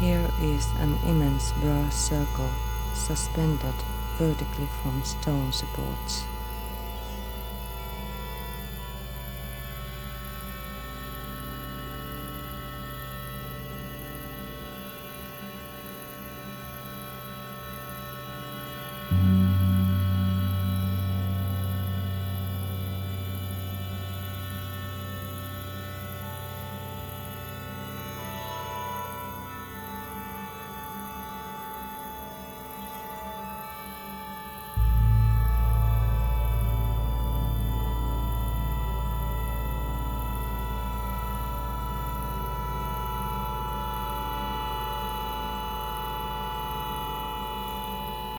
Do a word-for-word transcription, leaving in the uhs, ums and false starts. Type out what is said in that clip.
Here is an immense brass circle suspended vertically from stone supports.